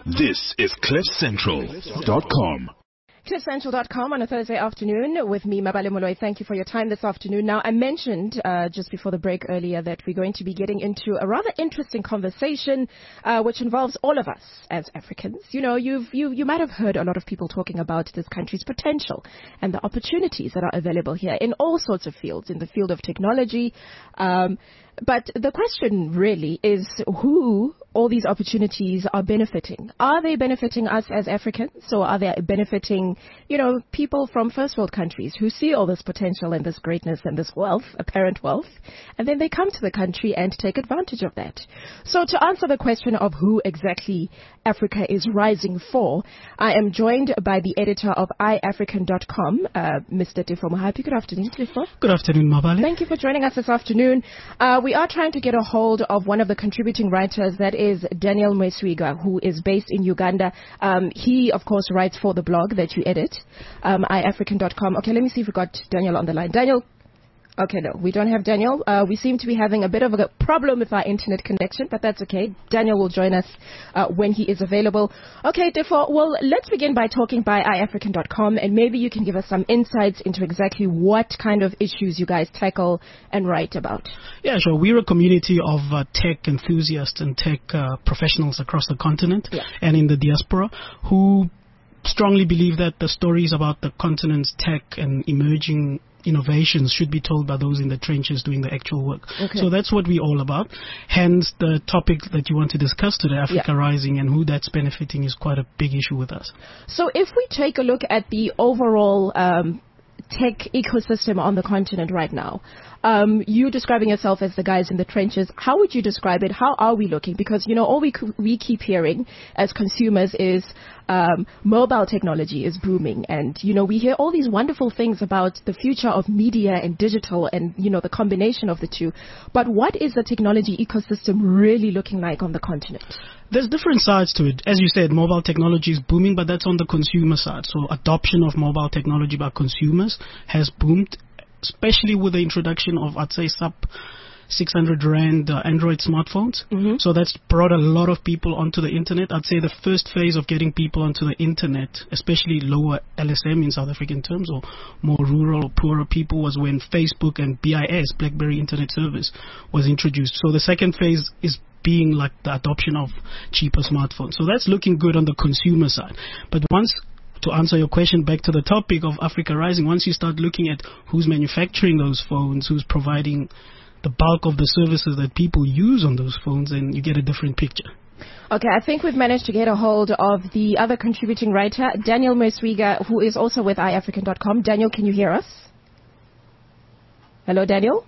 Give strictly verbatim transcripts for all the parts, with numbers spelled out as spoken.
This is cliff central dot com. cliff central dot com on a Thursday afternoon with me, Mabale Moloi. Thank you for your time this afternoon. Now, I mentioned uh, just before the break earlier that we're going to be getting into a rather interesting conversation uh, which involves all of us as Africans. You know, you've, you, you might have heard a lot of people talking about this country's potential and the opportunities that are available here in all sorts of fields, in the field of technology. Um, but the question really is who all these opportunities are benefiting. Are they benefiting us as Africans, or are they benefiting, you know, people from first world countries who see all this potential and this greatness and this wealth, apparent wealth, and then they come to the country and take advantage of that? So to answer the question of who exactly Africa is rising for, I am joined by the editor of i african dot com, uh, Mister Tefo Mohapi. Good afternoon, Tefo. Good afternoon, Mabale. Thank you for joining us this afternoon. Uh, we are trying to get a hold of one of the contributing writers, that is is Daniel Mwesigwa, who is based in Uganda. Um, he, of course, writes for the blog that you edit, um, i african dot com. Okay, let me see if we got Daniel on the line. Daniel? Okay, no, we don't have Daniel. Uh, we seem to be having a bit of a problem with our internet connection, but that's okay. Daniel will join us uh, when he is available. Okay, therefore, well, let's begin by talking by i african dot com, and maybe you can give us some insights into exactly what kind of issues you guys tackle and write about. Yeah, sure. We're a community of uh, tech enthusiasts and tech uh, professionals across the continent yeah. and in the diaspora who strongly believe that the stories about the continent's tech and emerging innovations should be told by those in the trenches doing the actual work. Okay. So that's what we're all about. Hence, the topic that you want to discuss today, Africa yeah. Rising, and who that's benefiting is quite a big issue with us. So if we take a look at the overall um, tech ecosystem on the continent right now, Um, you describing yourself as the guys in the trenches, how would you describe it? How are we looking? Because, you know, all we we keep hearing as consumers is um, mobile technology is booming. And, you know, we hear all these wonderful things about the future of media and digital and, you know, the combination of the two. But what is the technology ecosystem really looking like on the continent? There's different sides to it. As you said, mobile technology is booming, but that's on the consumer side. So adoption of mobile technology by consumers has boomed, especially with the introduction of, I'd say, sub six hundred rand uh, Android smartphones. Mm-hmm. So that's brought a lot of people onto the internet. I'd say the first phase of getting people onto the internet, especially lower L S M in South African terms, or more rural or poorer people, was when Facebook and B I S, BlackBerry Internet Service, was introduced. So the second phase is being like the adoption of cheaper smartphones. So that's looking good on the consumer side. But once To answer your question, back to the topic of Africa Rising, once you start looking at who's manufacturing those phones, who's providing the bulk of the services that people use on those phones, then you get a different picture. Okay, I think we've managed to get a hold of the other contributing writer, Daniel Mwesigwa, who is also with i african dot com. Daniel, can you hear us? Hello, Daniel?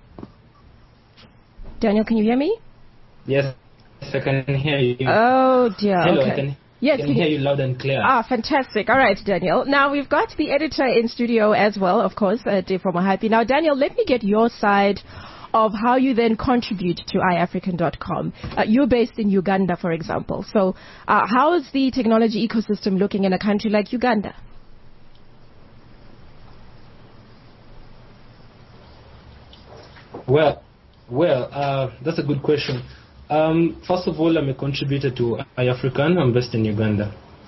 Daniel, can you hear me? Yes, I can hear you. Oh, dear. Hello, okay. I can Yes, I can hear you loud and clear. Ah, fantastic. All right, Daniel. Now, we've got the editor in studio as well, of course, uh, Tefo Mohapi. Now, Daniel, let me get your side of how you then contribute to i african dot com. Uh, you're based in Uganda, for example. So uh, how is the technology ecosystem looking in a country like Uganda? Well, well, uh, that's a good question. Um, first of all, I'm a contributor to iAfrican. I'm based in Uganda.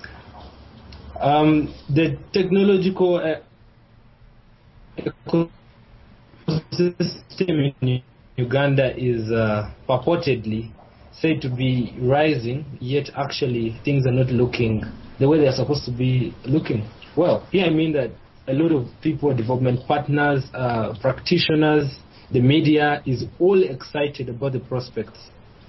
Um, the technological uh, ecosystem in Uganda is uh, purportedly said to be rising, yet actually things are not looking the way they're supposed to be looking. Well, here I mean that a lot of people, development partners, uh, practitioners, the media is all excited about the prospects.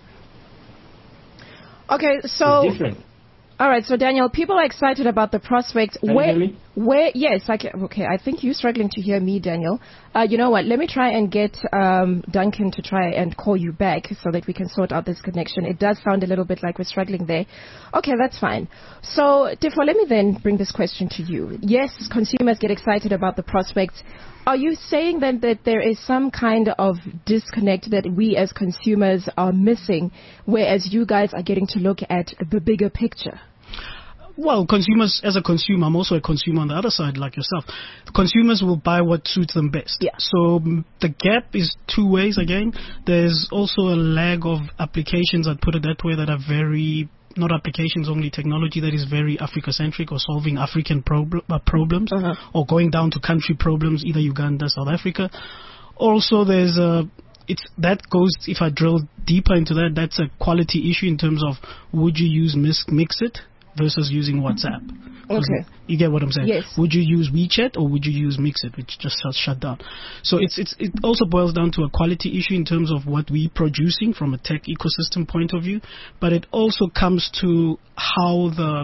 Okay, so it's different. All right, so Daniel, people are excited about the prospects. Can where, you hear me? Where? Yes, I can. Okay, I think you're struggling to hear me, Daniel. Uh, you know what? Let me try and get um, Duncan to try and call you back so that we can sort out this connection. It does sound a little bit like we're struggling there. Okay, that's fine. So, Tefo, let me then bring this question to you. Yes, consumers get excited about the prospects. Are you saying then that there is some kind of disconnect that we as consumers are missing, whereas you guys are getting to look at the bigger picture? Well, consumers, as a consumer, I'm also a consumer on the other side, like yourself. Consumers will buy what suits them best. Yeah. So mm, the gap is two ways again. There's also a lag of applications, I'd put it that way, that are very not applications only, technology that is very Africa-centric or solving African prob- uh, problems Uh-huh. or going down to country problems, either Uganda, South Africa. Also, there's a, it's, that goes, if I drill deeper into that, that's a quality issue in terms of would you use Mix, Mixit versus using WhatsApp. Okay. You get what I'm saying? Yes. Would you use WeChat or would you use Mixit, which just shut, shut down? So it's it's it also boils down to a quality issue in terms of what we're producing from a tech ecosystem point of view, but it also comes to how the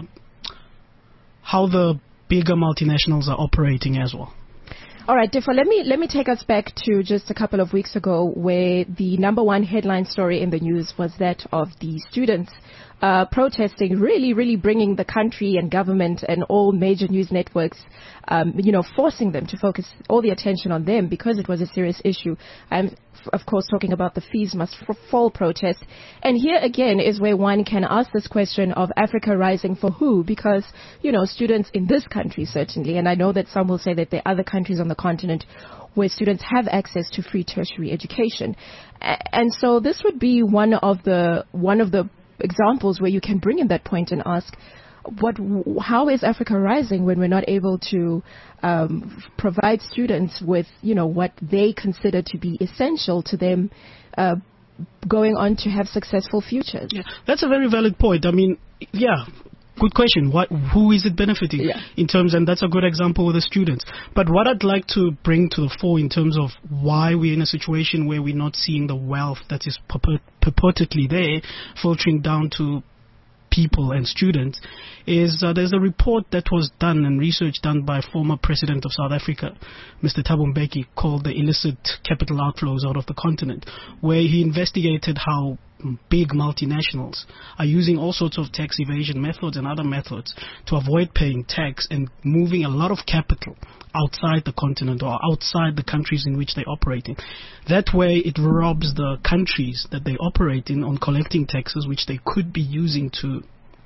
how the bigger multinationals are operating as well. All right, Defo, let me let me take us back to just a couple of weeks ago, where the number one headline story in the news was that of the students uh, protesting, really, really bringing the country and government and all major news networks, um, you know, forcing them to focus all the attention on them because it was a serious issue. I'm, of course, talking about the Fees Must Fall protest. And here again is where one can ask this question of Africa rising for who? Because, you know, students in this country certainly, and I know that some will say that there are other countries on the continent where students have access to free tertiary education. A- and so this would be one of the one of the examples where you can bring in that point and ask, what, how is Africa rising when we're not able to um, provide students with, you know, what they consider to be essential to them uh, going on to have successful futures? Yeah, that's a very valid point. I mean, yeah, good question. What, who is it benefiting Yeah. in terms, and that's a good example with the students. But what I'd like to bring to the fore in terms of why we're in a situation where we're not seeing the wealth that is purport- purportedly there filtering down to people and students is uh, there's a report that was done and research done by former president of South Africa, Mister Thabo Mbeki, called the illicit capital outflows out of the continent, where he investigated how big multinationals are using all sorts of tax evasion methods and other methods to avoid paying tax and moving a lot of capital outside the continent or outside the countries in which they operate in. That way it robs the countries that they operate in on collecting taxes which they could be using to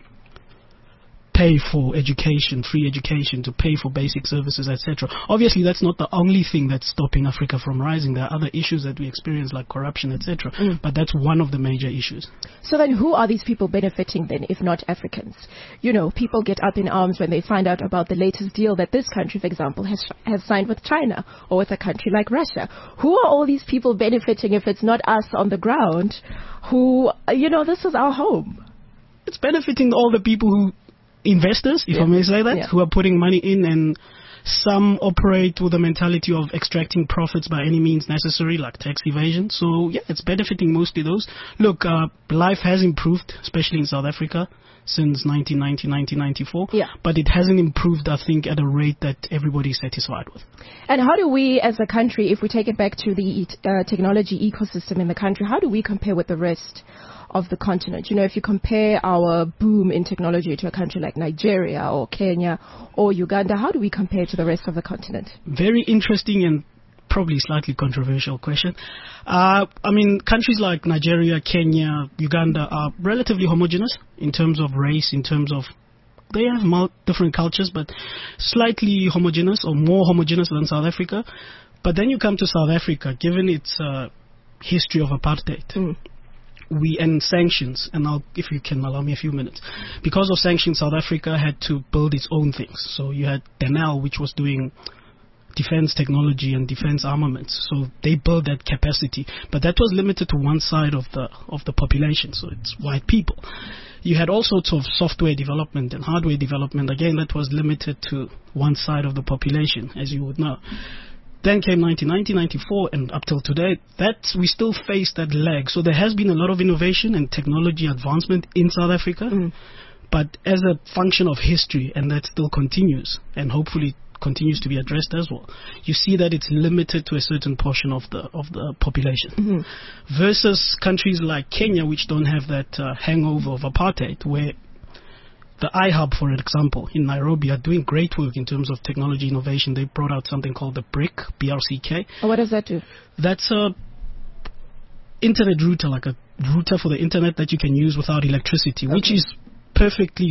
pay for education, free education, to pay for basic services, et cetera. Obviously, that's not the only thing that's stopping Africa from rising. There are other issues that we experience, like corruption, et cetera. Mm. But that's one of the major issues. So then, who are these people benefiting then, if not Africans? You know, people get up in arms when they find out about the latest deal that this country, for example, has has signed with China or with a country like Russia. Who are all these people benefiting if it's not us on the ground? Who, you know, this is our home. It's benefiting all the people who investors, if yeah. I may say that, yeah. who are putting money in, and some operate with the mentality of extracting profits by any means necessary, like tax evasion. So, yeah, it's benefiting mostly those. Look, uh, life has improved, especially in South Africa, since nineteen ninety, nineteen ninety-four. Yeah. But it hasn't improved, I think, at a rate that everybody is satisfied with. And how do we, as a country, if we take it back to the uh, technology ecosystem in the country, how do we compare with the rest of the continent? You know, if you compare our boom in technology to a country like Nigeria or Kenya or Uganda, how do we compare to the rest of the continent? Very interesting and probably slightly controversial question. Uh, I mean, countries like Nigeria, Kenya, Uganda are relatively homogeneous in terms of race, in terms of they have mul- different cultures, but slightly homogeneous or more homogeneous than South Africa. But then you come to South Africa, given its uh, history of apartheid. Mm. We and sanctions, and I'll, if you can allow me a few minutes, because of sanctions, South Africa had to build its own things. So you had Denel, which was doing defense technology and defense armaments. So they built that capacity, but that was limited to one side of the of the population. So it's white people. You had all sorts of software development and hardware development. Again, that was limited to one side of the population, as you would know. Then came nineteen ninety, ninety-four, and up till today, that we still face that lag. So there has been a lot of innovation and technology advancement in South Africa, mm. but as a function of history, and that still continues, and hopefully continues to be addressed as well. You see that it's limited to a certain portion of the of the population, mm-hmm. versus countries like Kenya, which don't have that uh, hangover of apartheid, where the iHub, for example, in Nairobi are doing great work in terms of technology innovation. They brought out something called the BRIC, B R C K. What does that do? That's a internet router, like a router for the internet that you can use without electricity, okay. which is perfectly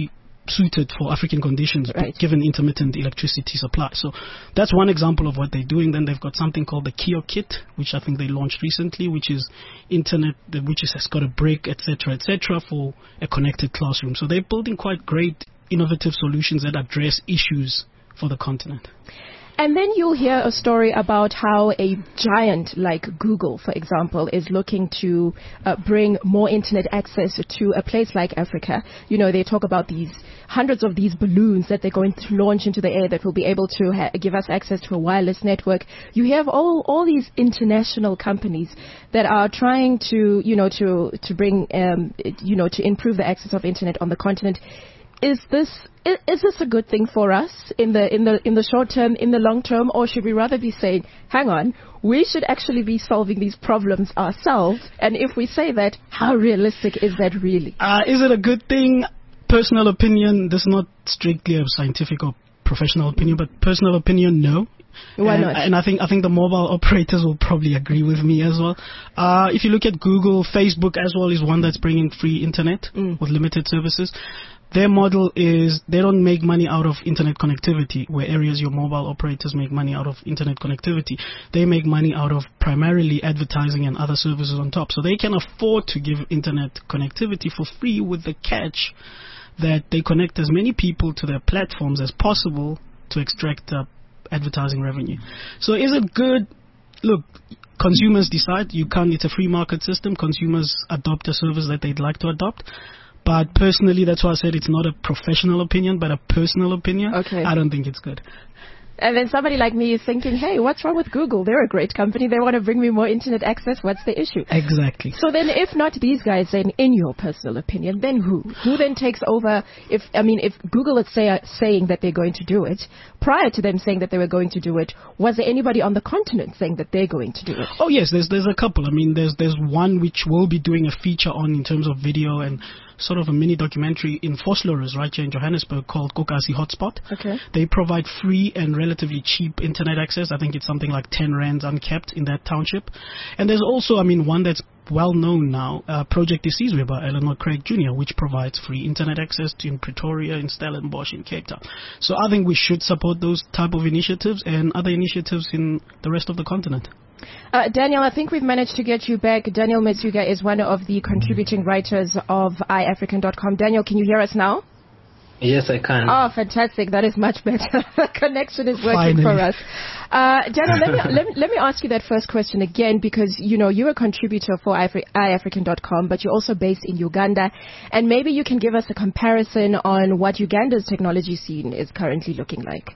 suited for African conditions, right, given intermittent electricity supply. So that's one example of what they're doing. Then they've got something called the Kio Kit, which I think they launched recently, which is internet, which is, has got a brick, et cetera, et cetera, for a connected classroom. So they're building quite great, innovative solutions that address issues for the continent. And then you'll hear a story about how a giant like Google, for example, is looking to uh, bring more internet access to a place like Africa. You know, they talk about these hundreds of these balloons that they're going to launch into the air that will be able to ha- give us access to a wireless network. You have all, all these international companies that are trying to, you know, to, to bring, um, you know, to improve the access of internet on the continent. Is this is, is this a good thing for us in the in the in the short term, in the long term, or should we rather be saying, hang on, we should actually be solving these problems ourselves? And if we say that, how realistic is that really? Uh, is it a good thing? Personal opinion. This is not strictly a scientific or professional opinion, but personal opinion, no. Why and, not? And I think I think the mobile operators will probably agree with me as well. Uh, if you look at Google, Facebook as well is one that's bringing free internet Mm. with limited services. Their model is they don't make money out of internet connectivity, where areas your mobile operators make money out of internet connectivity. They make money out of primarily advertising and other services on top. So they can afford to give internet connectivity for free, with the catch that they connect as many people to their platforms as possible to extract uh, advertising revenue. So is it good? Look, consumers decide. You can't. It's a free market system. Consumers adopt a service that they'd like to adopt. But personally, that's why I said it's not a professional opinion, but a personal opinion. Okay. I don't think it's good. And then somebody like me is thinking, hey, what's wrong with Google? They're a great company. They want to bring me more internet access. What's the issue? Exactly. So then if not these guys, then in your personal opinion, then who? Who then takes over? If I mean, if Google is say, saying that they're going to do it, prior to them saying that they were going to do it, was there anybody on the continent saying that they're going to do it? Oh, yes, there's there's a couple. I mean, there's there's one which will be doing a feature on in terms of video and sort of a mini documentary in Vosloorus, right here in Johannesburg, called Kokasi Hotspot. Okay. They provide free and relatively cheap internet access. I think it's something like ten rands uncapped in that township. And there's also, I mean, one that's well known now, uh, Project Isizwe by Eleanor Craig Junior, which provides free internet access to in Pretoria, in Stellenbosch, in Cape Town. So I think we should support those type of initiatives and other initiatives in the rest of the continent. Uh, Daniel, I think we've managed to get you back. Daniel Metsuga is one of the contributing writers of i african dot com. Daniel, can you hear us now? Yes, I can. Oh, fantastic. That is much better. The connection is working Finally. for us. Uh, Daniel, let me, let, me, let me ask you that first question again, because, you know, you're a contributor for i african dot com, but you're also based in Uganda. And maybe you can give us a comparison on what Uganda's technology scene is currently looking like.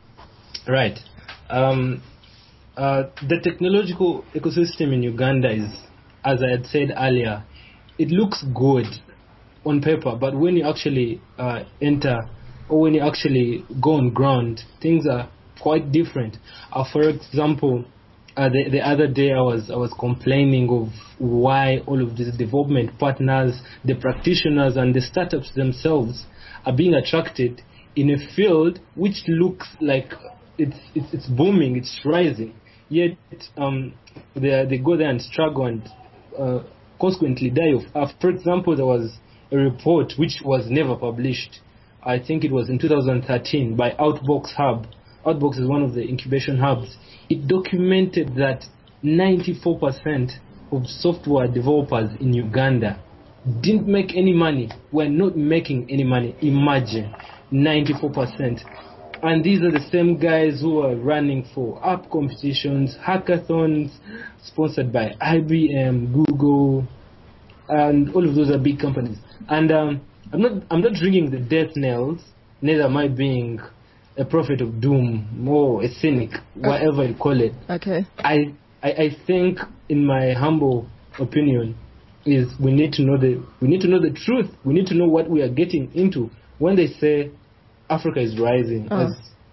Right. Um, uh, the technological ecosystem in Uganda is, as I had said earlier, it looks good on paper, but when you actually uh, enter, or when you actually go on ground, things are quite different. Uh, for example, uh, the, the other day I was I was complaining of why all of these development partners, the practitioners, and the startups themselves are being attracted in a field which looks like it's it's, it's booming, it's rising. Yet um, they they go there and struggle and uh, consequently die of. Uh, for example, there was a report which was never published. I think it was in two thousand thirteen by Outbox Hub. Outbox is one of the incubation hubs. It documented that ninety-four percent of software developers in Uganda didn't make any money, were not making any money. Imagine, ninety-four percent. And these are the same guys who are running for app competitions, hackathons, sponsored by I B M, Google, and all of those are big companies. And um, I'm not I'm not ringing the death knells, neither am I being a prophet of doom or a cynic, whatever you call it. Okay. I, I I think, in my humble opinion, is we need to know the we need to know the truth. We need to know what we are getting into. When they say Africa is rising, Oh. as,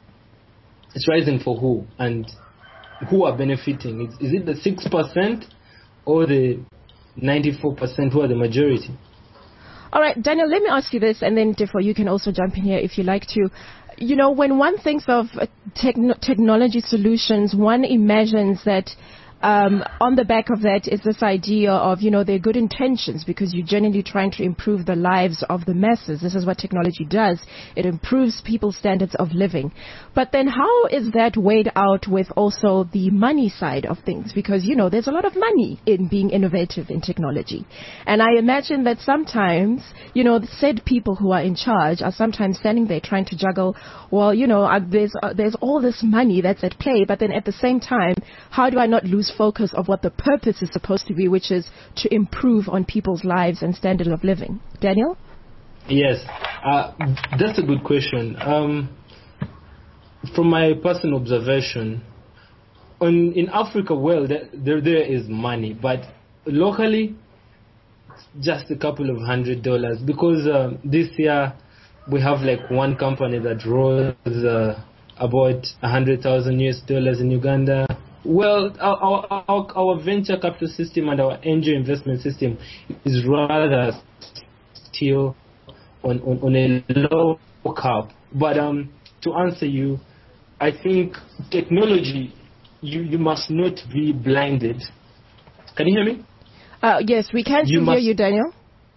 it's rising for who and who are benefiting? Is, is it the six percent or the ninety-four percent who are the majority? All right, Daniel, let me ask you this, and then Defo, you can also jump in here if you like to. You know, when one thinks of uh, techno- technology solutions, one imagines that um, on the back of that is this idea of, you know, their good intentions, because you're genuinely trying to improve the lives of the masses. This is what technology does. It improves people's standards of living. But then how is that weighed out with also the money side of things? Because, you know, there's a lot of money in being innovative in technology. And I imagine that sometimes, you know, said people who are in charge are sometimes standing there trying to juggle, well, you know, uh, there's uh, there's all this money that's at play, but then at the same time, how do I not lose focus of what the purpose is supposed to be, which is to improve on people's lives and standard of living? Daniel? Yes, uh, that's a good question. Um, from my personal observation, on, in Africa, well, there, there there is money, but locally, just a couple of hundred dollars, because uh, this year we have like one company that rose uh, about a hundred thousand U S dollars in Uganda. Well, our, our our venture capital system and our angel investment system is rather still on on, on a low cap. But um, to answer you, I think technology, you you must not be blinded. Can you hear me? Uh, yes, we can You still must- hear you, Daniel.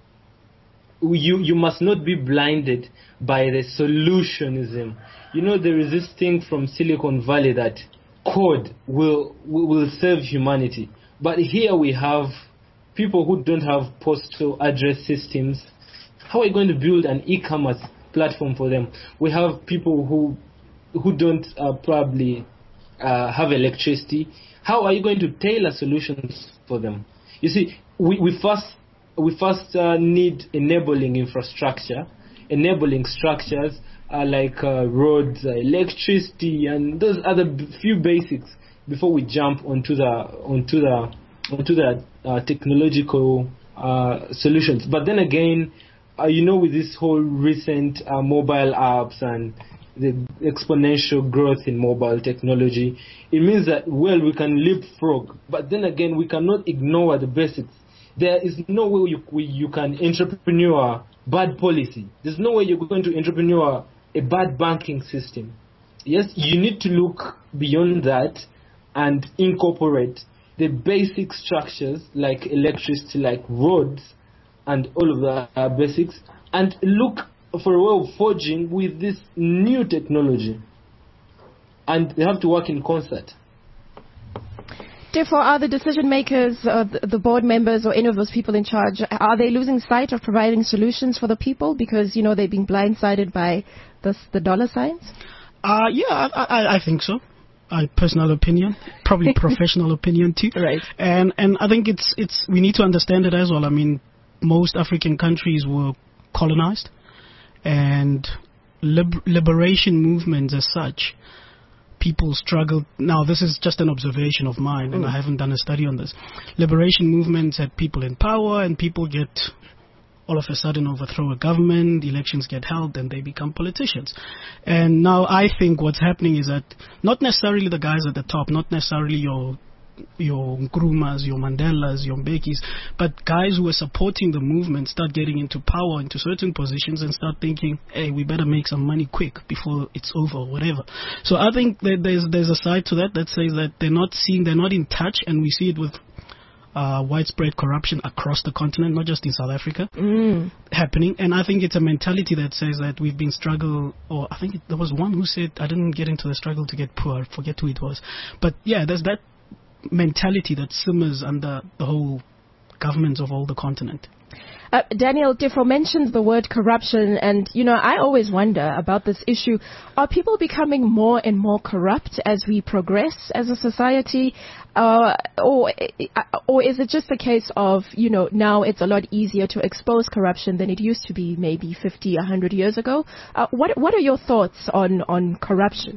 You you must not be blinded by the solutionism. You know, there is this thing from Silicon Valley that code will will will serve humanity. But here we have people who don't have postal address systems. How are you going to build an e-commerce platform for them? We have people who who don't uh, probably uh, have electricity. How are you going to tailor solutions for them? You see, we, we first we first uh, need enabling infrastructure, enabling structures uh, like uh, roads, uh, electricity, and those other b- few basics before we jump onto the onto the onto the uh, technological uh, solutions. But then again, uh, you know, with this whole recent uh, mobile apps and the exponential growth in mobile technology, it means that, well, we can leapfrog, but then again, we cannot ignore the basics. There is no way you, we, you can entrepreneur bad policy. There's no way you're going to entrepreneur a bad banking system. Yes, you need to look beyond that and incorporate the basic structures like electricity, like roads, and all of the uh, basics, and look for a way of forging with this new technology. And they have to work in concert. Therefore, are the decision makers, uh, the the board members, or any of those people in charge, are they losing sight of providing solutions for the people because, you know, they're being blindsided by the, the dollar signs? Uh, yeah, I, I, I think so. My personal opinion, probably professional opinion too. Right. And and I think it's it's we need to understand it as well. I mean, most African countries were colonized, and lib- liberation movements as such, people struggled. Now, this is just an observation of mine, and Mm. I haven't done a study on this. Liberation movements had people in power, and people get all of a sudden overthrow a government, elections get held, and they become politicians. And now I think what's happening is that not necessarily the guys at the top, not necessarily your your Nkrumahs, your Mandelas, your Mbekis, but guys who are supporting the movement start getting into power, into certain positions, and start thinking, hey, we better make some money quick before it's over or whatever. So I think that there's there's a side to that that says that they're not seeing, they're not in touch, and we see it with uh, widespread corruption across the continent, not just in South Africa, Mm. happening. And I think it's a mentality that says that we've been struggle, or I think it, there was one who said, I didn't get into the struggle to get poor, I forget who it was. But yeah, there's that mentality that simmers under the whole governments of all the continent. Uh, Daniel Tifo mentions the word corruption, and, you know, I always wonder about this issue. Are people becoming more and more corrupt as we progress as a society? Uh, or, or is it just a case of, you know, now it's a lot easier to expose corruption than it used to be maybe fifty, one hundred years ago? Uh, what, what are your thoughts on, on corruption?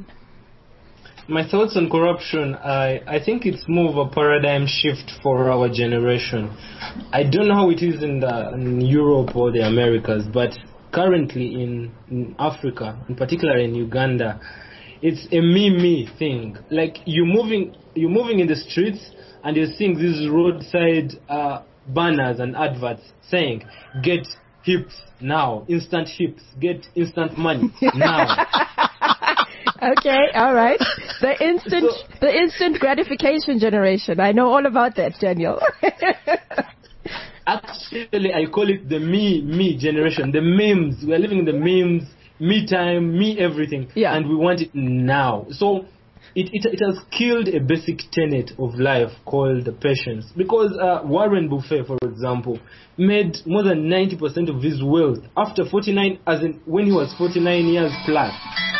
My thoughts on corruption, I, I think it's more of a paradigm shift for our generation. I don't know how it is in, the, in Europe or the Americas, but currently in, in Africa, in particular in Uganda, it's a me-me thing. Like you're moving, you're moving in the streets and you're seeing these roadside uh, banners and adverts saying, get hips now, instant hips, get instant money now. Okay, all right. The instant, So- the instant gratification generation. I know all about that, Daniel. Actually, I call it the me, me generation. The memes. We are living in the memes, me time, me everything. Yeah. And we want it now. So it, it, it has killed a basic tenet of life called patience. Because uh, Warren Buffett, for example, made more than ninety percent of his wealth after forty-nine, as in when he was forty-nine years plus.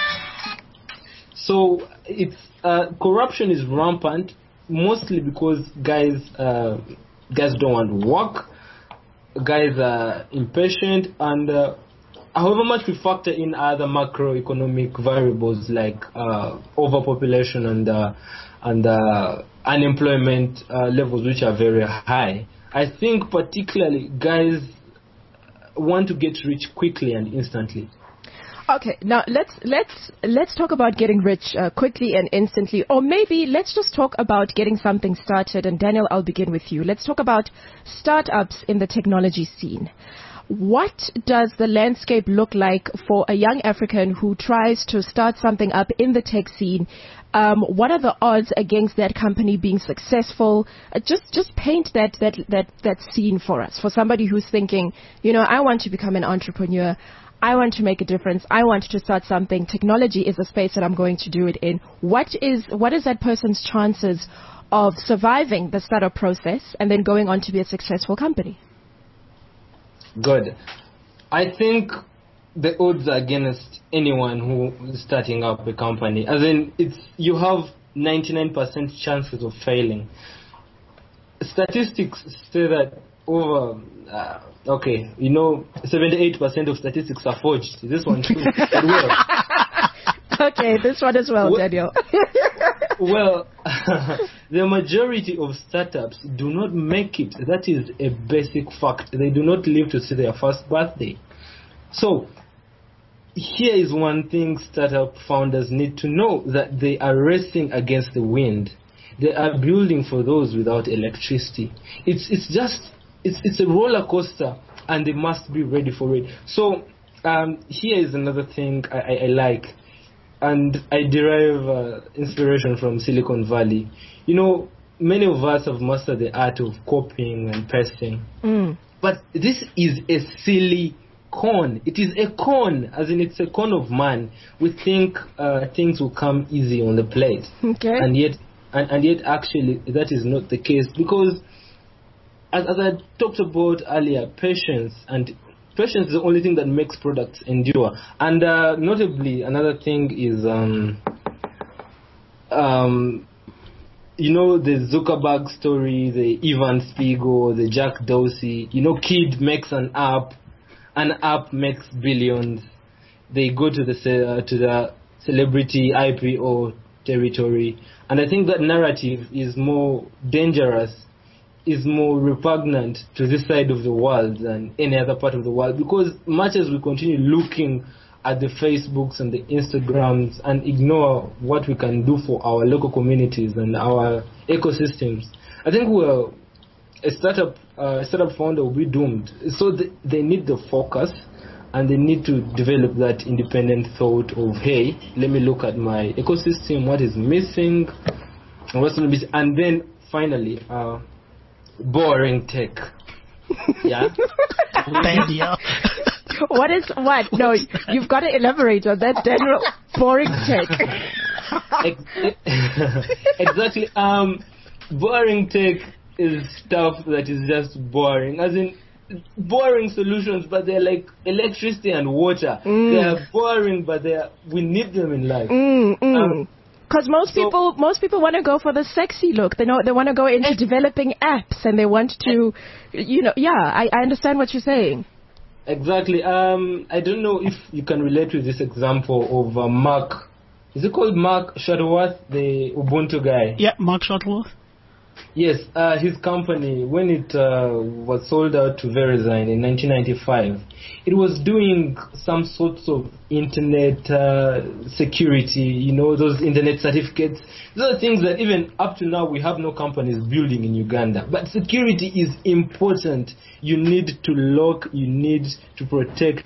So it's uh, corruption is rampant, mostly because guys uh, guys don't want to work. Guys are impatient, and uh, however much we factor in other macroeconomic variables like uh, overpopulation and uh, and uh, unemployment uh, levels, which are very high, I think particularly guys want to get rich quickly and instantly. Okay, now let's let's let's talk about getting rich uh, quickly and instantly, or maybe let's just talk about getting something started. And Daniel, I'll begin with you. Let's talk about startups in the technology scene. What does the landscape look like for a young African who tries to start something up in the tech scene? Um, what are the odds against that company being successful? Uh, just just paint that, that that that scene for us. For somebody who's thinking, you know, I want to become an entrepreneur. I want to make a difference. I want to start something. Technology is a space that I'm going to do it in. What is what is that person's chances of surviving the startup process and then going on to be a successful company? Good. I think the odds are against anyone who is starting up a company. As in, it's you have ninety-nine percent chances of failing. Statistics say that over, uh, okay, you know, seventy-eight percent of statistics are forged. This one too. But well, Okay, this one as well, Well- Daniel. well, the majority of startups do not make it. That is a basic fact. They do not live to see their first birthday. So, here is one thing startup founders need to know, that they are racing against the wind. They are building for those without electricity. It's it's just it's it's a roller coaster, and they must be ready for it. So um, here is another thing I, I, I like, and I derive uh, inspiration from Silicon Valley. You know, many of us have mastered the art of copying and pasting, Mm. but this is a silly con. It is a con, as in it's a con of man. We think uh, things will come easy on the plate, Okay. and yet and, and yet actually that is not the case, because as, as I talked about earlier, patience and patience is the only thing that makes products endure. And uh, notably, another thing is um, um, you know, the Zuckerberg story, the Ivan Spiegel, the Jack Dorsey. You know, kid makes an app, an app makes billions. They go to the ce- uh, to the celebrity I P O territory, and I think that narrative is more dangerous, is more repugnant to this side of the world than any other part of the world, because much as we continue looking at the Facebooks and the Instagrams and ignore what we can do for our local communities and our ecosystems, I think we're a startup uh, startup founder will be doomed. So th- they need the focus, and they need to develop that independent thought of, hey, let me look at my ecosystem, what is missing, and what's not missing, and then finally, uh, boring tech. Yeah. Daniel. What is what? No, you've got to elaborate on that, Daniel. Boring tech. Ex- exactly. Um, boring tech is stuff that is just boring, as in boring solutions, but they're like electricity and water. Mm. They are boring, but they are, we need them in life. Mm, mm. Um, Because most so- people, most people want to go for the sexy look. They know they want to go into developing apps, and they want to, you know, yeah. I, I understand what you're saying. Exactly. Um, I don't know if you can relate with this example of uh, Mark. Is it called Mark Shuttleworth, the Ubuntu guy? Yeah, Mark Shuttleworth. Yes, uh, his company, when it uh, was sold out to Verizon in nineteen ninety-five, it was doing some sorts of internet uh, security, you know, those internet certificates. Those are things that even up to now we have no companies building in Uganda. But security is important. You need to lock, you need to protect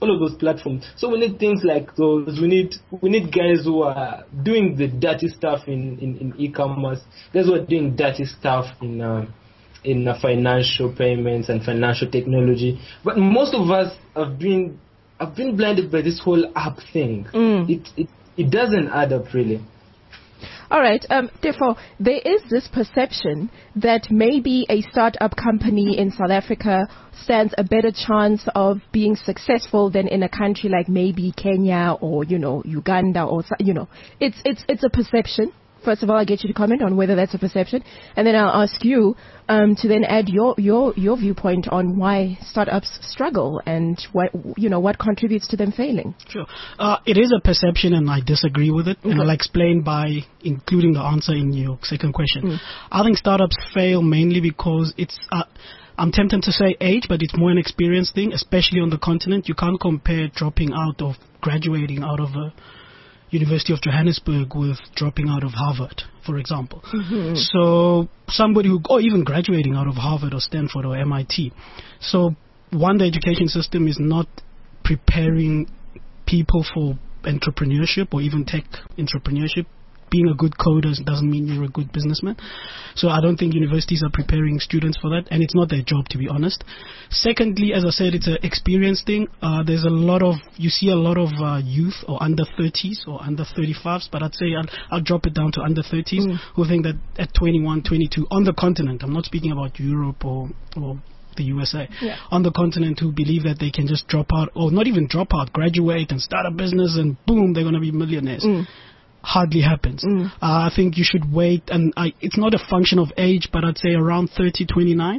all of those platforms. So we need things like those. We need we need guys who are doing the dirty stuff in, in, in e-commerce, guys who are doing dirty stuff in uh, in uh, financial payments and financial technology. But most of us have been have been blinded by this whole app thing. Mm. It, it it doesn't add up really. All right. Um, therefore, there is this perception that maybe a startup company in South Africa stands a better chance of being successful than in a country like maybe Kenya or, you know, Uganda or, you know, it's it's it's a perception. First of all, I'll get you to comment on whether that's a perception, and then I'll ask you um, to then add your, your your viewpoint on why startups struggle and what you know what contributes to them failing. Sure, uh, it is a perception, and I disagree with it, okay. And I'll explain by including the answer in your second question. Mm. I think startups fail mainly because it's. Uh, I'm tempted to say age, but it's more an experience thing, especially on the continent. You can't compare dropping out of graduating out of a University of Johannesburg with dropping out of Harvard, for example. Mm-hmm. So somebody who, or even graduating out of Harvard or Stanford or M I T. So one, the education system is not preparing people for entrepreneurship or even tech entrepreneurship. Being a good coder doesn't mean you're a good businessman. So I don't think universities are preparing students for that, and it's not their job, to be honest. Secondly, as I said, it's an experience thing. Uh, there's a lot of, you see a lot of uh, youth or under thirties or under thirty-fives, but I'd say I'll, I'll drop it down to under thirties, mm. who think that at twenty-one, twenty-two, on the continent, I'm not speaking about Europe or, or the U S A, yeah. on the continent, who believe that they can just drop out, or not even drop out, graduate and start a business and boom, they're going to be millionaires. Mm. Hardly happens. Mm. Uh, I think you should wait, and I, it's not a function of age, but I'd say around thirty, twenty-nine.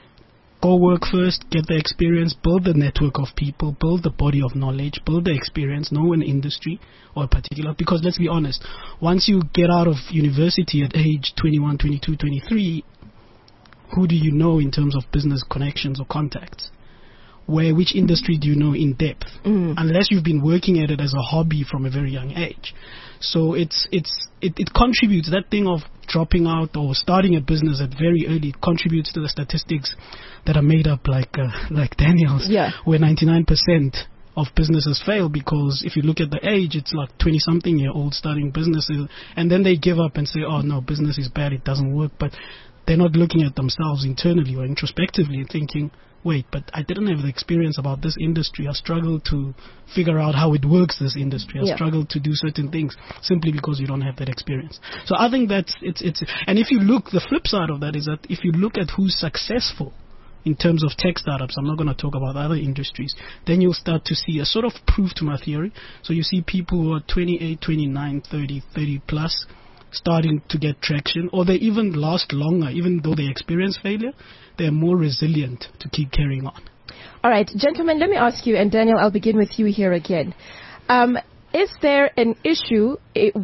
Go work first, get the experience, build the network of people, build the body of knowledge, build the experience, know an industry or a particular, because let's be honest, once you get out of university at age twenty-one, twenty-two, twenty-three, who do you know in terms of business connections or contacts? Where, which industry do you know in depth? Mm. Unless you've been working at it as a hobby from a very young age. So it's it's it, it contributes, that thing of dropping out or starting a business at very early, it contributes to the statistics that are made up like uh, like Daniel's, yeah. where ninety-nine percent of businesses fail, because if you look at the age, it's like twenty something year old starting businesses, and then they give up and say, oh no, business is bad, it doesn't work. But they're not looking at themselves internally or introspectively and thinking, wait, but I didn't have the experience about this industry. I struggled to figure out how it works, this industry. I yeah. struggled to do certain things simply because you don't have that experience. So I think that's, it's, it's, and if you look, the flip side of that is that if you look at who's successful in terms of tech startups, I'm not going to talk about other industries, then you'll start to see a sort of proof to my theory. So you see people who are twenty-eight, twenty-nine, thirty, thirty plus, starting to get traction, or they even last longer, even though they experience failure, they're more resilient to keep carrying on. All right, gentlemen, let me ask you, and Daniel, I'll begin with you here again. Um, is there an issue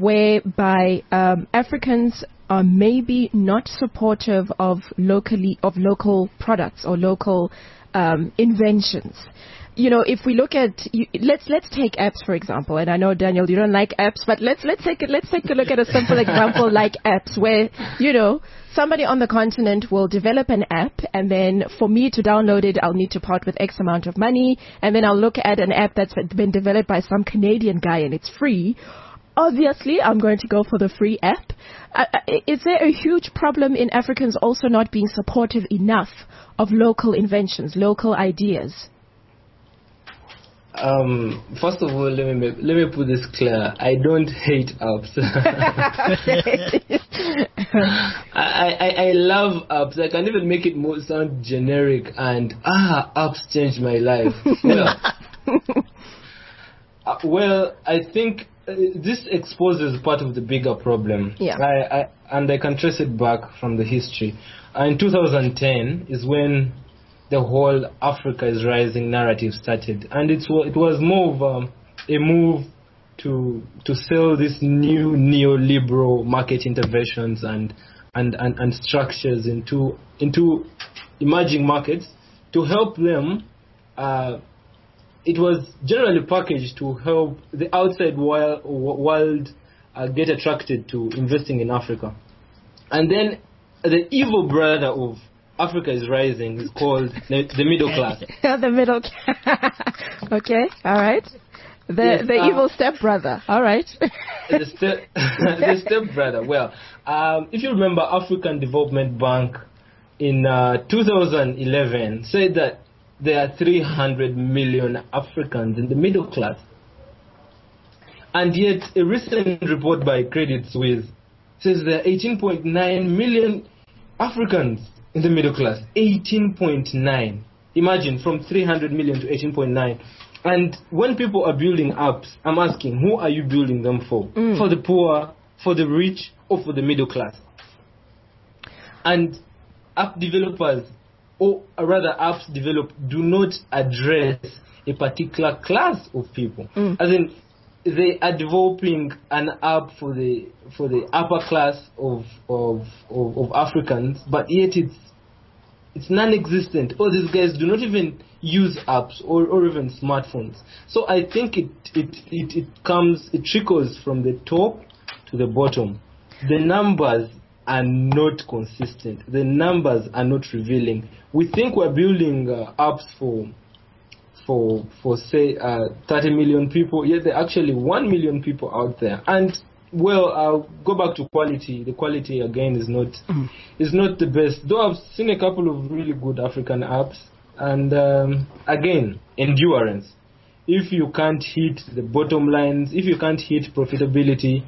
whereby um, Africans are maybe not supportive of locally of local products or local um, inventions? You know, if we look at, you, let's let's take apps for example. And I know, Daniel, you don't like apps, but let's let's take a, let's take a look at a simple example like apps, where, you know, somebody on the continent will develop an app, and then for me to download it, I'll need to part with X amount of money, and then I'll look at an app that's been developed by some Canadian guy and it's free. Obviously, I'm going to go for the free app. Uh, is there a huge problem in Africans also not being supportive enough of local inventions, local ideas? Um, first of all, let me make, let me put this clear. I don't hate apps. I, I I love apps. I can even make it more sound generic and ah, apps changed my life. Well, uh, well, I think uh, this exposes part of the bigger problem. Yeah. I, I and I can trace it back from the history. Uh, in two thousand ten is when the whole Africa is rising narrative started, and it's it was more of um, a move to to sell these new neoliberal market interventions and and, and, and structures into into emerging markets to help them. Uh, it was generally packaged to help the outside world, world uh, get attracted to investing in Africa, and then the evil brother of Africa is rising is called the, the middle class. The middle class. Okay, all right. The Yes, the uh, evil stepbrother. All right. the step the stepbrother. Well, um, if you remember, African Development Bank in uh, two thousand eleven said that there are three hundred million Africans in the middle class, and yet a recent report by Credit Suisse says there are eighteen point nine million Africans in the middle class. eighteen point nine. Imagine, from three hundred million to eighteen point nine. And when people are building apps, I'm asking, who are you building them for? Mm. For the poor, for the rich, or for the middle class? And app developers, or rather apps developed, do not address a particular class of people. Mm. As in, they are developing an app for the for the upper class of of, of, of Africans, but yet it's it's non-existent. All these guys do not even use apps or, or even smartphones. So I think it, it, it, it comes, it trickles from the top to the bottom. The numbers are not consistent. The numbers are not revealing. We think we're building uh, apps for, for, for say, uh, thirty million people, yet there are actually one million people out there. And well, I'll go back to quality. The quality again is not mm. is not the best. Though I've seen a couple of really good African apps, and um, again, endurance. If you can't hit the bottom lines, if you can't hit profitability,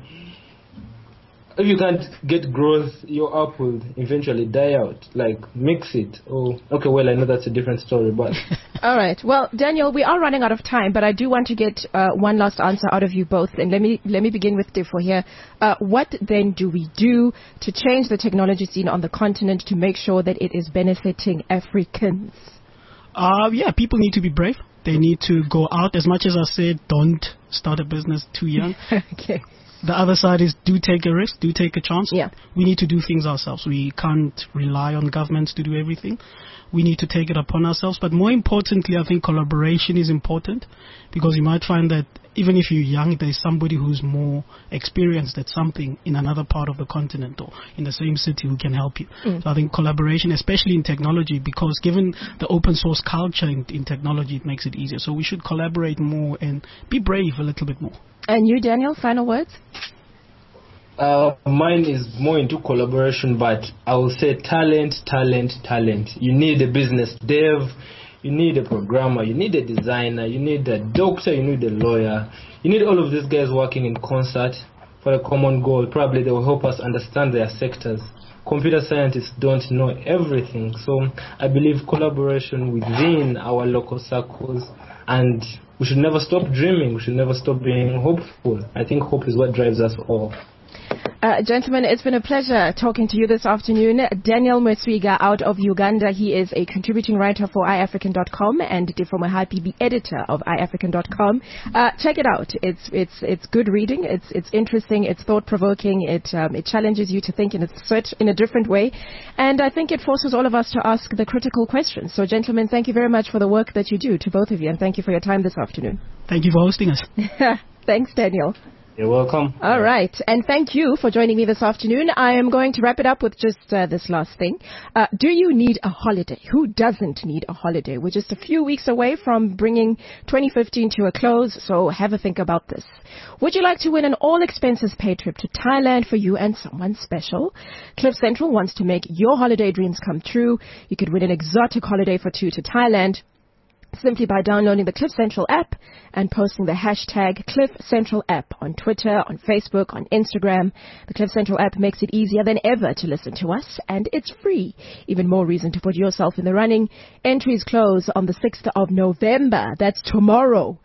if you can't get growth, your app will eventually die out. Like, mix it. Oh, okay. Well, I know that's a different story, but all right. Well, Daniel, we are running out of time, but I do want to get uh, one last answer out of you both. And let me let me begin with Defo here. Uh, what then do we do to change the technology scene on the continent to make sure that it is benefiting Africans? Uh, yeah, people need to be brave. They need to go out. As much as I said, don't start a business too young. Okay. The other side is do take a risk, do take a chance. Yeah. We need to do things ourselves. We can't rely on governments to do everything. We need to take it upon ourselves. But more importantly, I think collaboration is important, because you might find that even if you're young, there's somebody who's more experienced at something in another part of the continent or in the same city who can help you. Mm. So I think collaboration, especially in technology, because given the open source culture in, in technology, it makes it easier. So we should collaborate more and be brave a little bit more. And you, Daniel, final words? Uh, mine is more into collaboration, but I will say talent, talent, talent. You need a business dev, you need a programmer, you need a designer, you need a doctor, you need a lawyer. You need all of these guys working in concert for a common goal. Probably they will help us understand their sectors. Computer scientists don't know everything, so I believe collaboration within our local circles, and we should never stop dreaming. We should never stop being hopeful. I think hope is what drives us all. Uh, gentlemen, it's been a pleasure talking to you this afternoon. Daniel Mwesigwa out of Uganda. He is a contributing writer for i african dot com and Defo Mohapi, the editor of i african dot com. Uh, check it out. It's it's it's good reading. It's it's interesting. It's thought provoking. It um, it challenges you to think in a search in a different way, and I think it forces all of us to ask the critical questions. So, gentlemen, thank you very much for the work that you do, to both of you, and thank you for your time this afternoon. Thank you for hosting us. Thanks, Daniel. You're welcome. All right. And thank you for joining me this afternoon. I am going to wrap it up with just uh, this last thing. Uh, do you need a holiday? Who doesn't need a holiday? We're just a few weeks away from bringing twenty fifteen to a close, so have a think about this. Would you like to win an all-expenses-paid trip to Thailand for you and someone special? Cliff Central wants to make your holiday dreams come true. You could win an exotic holiday for two to Thailand simply by downloading the Cliff Central app and posting the hashtag Cliff Central app on Twitter, on Facebook, on Instagram. The Cliff Central app makes it easier than ever to listen to us, and it's free. Even more reason to put yourself in the running. Entries close on the sixth of November. That's tomorrow.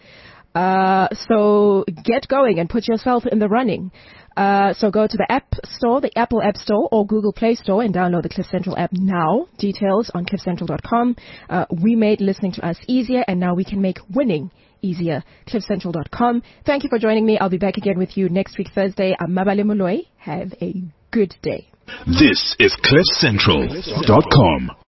Uh, so get going and put yourself in the running. Uh, so go to the App Store, the Apple App Store or Google Play Store, and download the Cliff Central app now. Details on cliff central dot com. Uh, we made listening to us easier, and now we can make winning easier. cliff central dot com. Thank you for joining me. I'll be back again with you next week, Thursday. I'm Mabale Moloi. Have a good day. This is cliff central dot com.